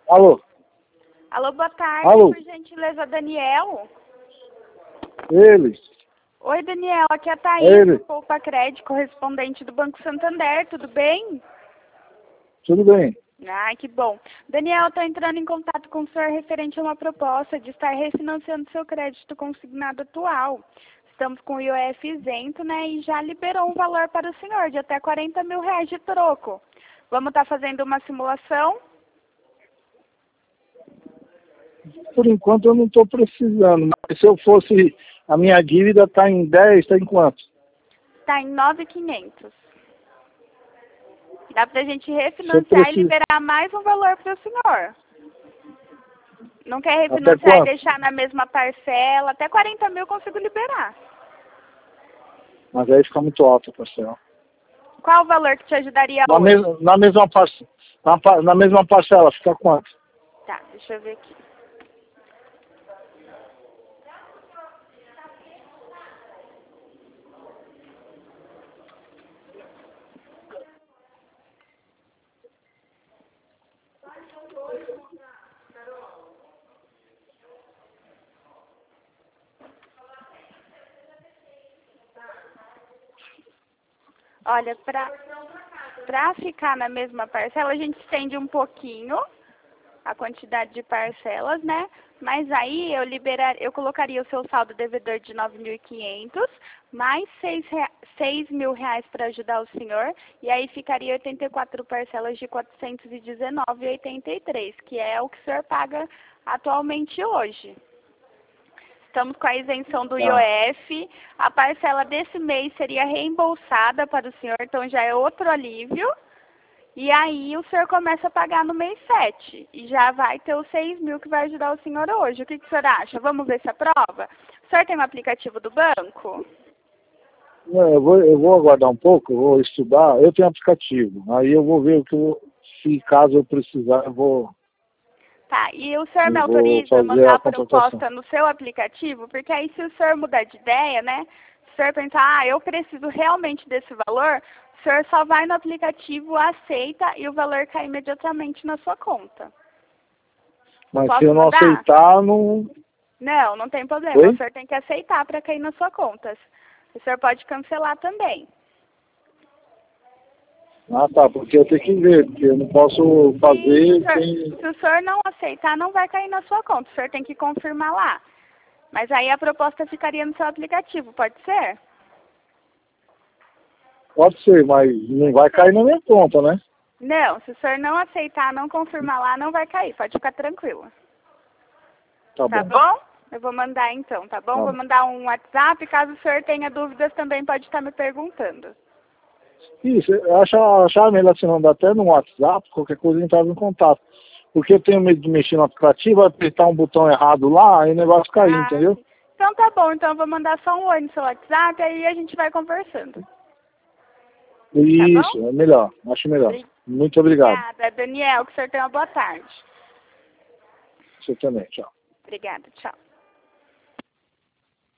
Alô? Alô, boa tarde, Alô? por gentileza, Daniel. Ele? Oi, Daniel, aqui é a Thaís, Ele? do Poupa Crédito, correspondente do Banco Santander, tudo bem? Tudo bem? Ai, que bom. Daniel, estou entrando em contato com o senhor referente a uma proposta de estar refinanciando seu crédito consignado atual. Estamos com o IOF isento, né, e já liberou um valor para o senhor de até 40 mil reais de troco. Vamos estar fazendo uma simulação? Por enquanto eu não estou precisando, mas se eu fosse, a minha dívida está em 10, está em quanto? Está em 9.500. Dá para a gente refinanciar e liberar mais um valor para o senhor. Não quer refinanciar e deixar na mesma parcela? Até 40 mil eu consigo liberar. Mas aí fica muito alto a parcela. Qual o valor que te ajudaria hoje? Na mesma parcela, fica quanto? Tá, deixa eu ver aqui. Olha, pra ficar na mesma parcela, a gente estende um pouquinho a quantidade de parcelas, né? Mas aí eu colocaria o seu saldo devedor de 9.500, mais 6 mil reais para ajudar o senhor, e aí ficaria 84 parcelas de 419,83, que é o que o senhor paga atualmente hoje. Estamos com a isenção do IOF, a parcela desse mês seria reembolsada para o senhor, então já é outro alívio. E aí o senhor começa a pagar no mês 7 e já vai ter os 6 mil que vai ajudar o senhor hoje. O que o senhor acha? Vamos ver se aprova? O senhor tem um aplicativo do banco? Não, eu vou aguardar um pouco, eu vou estudar. Eu tenho aplicativo, aí eu vou ver se caso eu precisar, eu vou... Tá, e o senhor me autoriza a mandar a proposta no seu aplicativo? Porque aí se o senhor mudar de ideia, né? Se o senhor pensar, eu preciso realmente desse valor, o senhor só vai no aplicativo, aceita e o valor cai imediatamente na sua conta. Mas se eu não aceitar, não... Não tem problema. Oi? O senhor tem que aceitar para cair na sua conta. O senhor pode cancelar também. Ah, tá, porque eu tenho que ver, porque eu não posso fazer Se o senhor não aceitar, não vai cair na sua conta. O senhor tem que confirmar lá. Mas aí a proposta ficaria no seu aplicativo, pode ser? Pode ser, mas não vai cair na minha conta, né? Não, se o senhor não aceitar, não confirmar lá, não vai cair. Pode ficar tranquilo. Tá bom? Eu vou mandar então, tá bom? Vou mandar um WhatsApp. Caso o senhor tenha dúvidas, também pode estar me perguntando. Isso, eu achava melhor você mandar até no WhatsApp, qualquer coisa entrava em contato. Porque eu tenho medo de mexer no aplicativo, apertar um botão errado lá, aí o negócio cair, entendeu? Sim. Então tá bom, então eu vou mandar só um oi no seu WhatsApp, aí a gente vai conversando. Isso, tá é melhor, acho melhor. Muito obrigado. Obrigada, Daniel, que o senhor tenha uma boa tarde. Você também, tchau. Obrigada, tchau.